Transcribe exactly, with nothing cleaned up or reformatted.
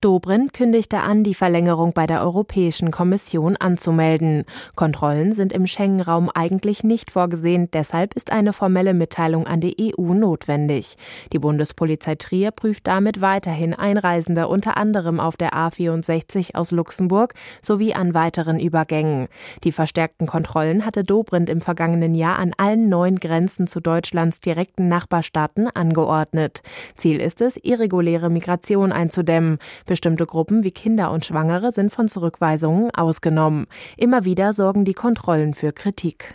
Dobrindt kündigte an, die Verlängerung bei der Europäischen Kommission anzumelden. Kontrollen sind im Schengen-Raum eigentlich nicht vorgesehen, deshalb ist eine formelle Mitteilung an die E U notwendig. Die Bundespolizei Trier prüft damit weiterhin Einreisende unter anderem auf der A vierundsechzig aus Luxemburg sowie an weiteren Übergängen. Die verstärkten Kontrollen hatte Dobrindt im vergangenen Jahr an allen neun Grenzen zu Deutschlands direkten Nachbarstaaten angeordnet. Ziel ist es, irreguläre Migration einzudämmen. Bestimmte Gruppen wie Kinder und Schwangere sind von Zurückweisungen ausgenommen. Immer wieder sorgen die Kontrollen für Kritik.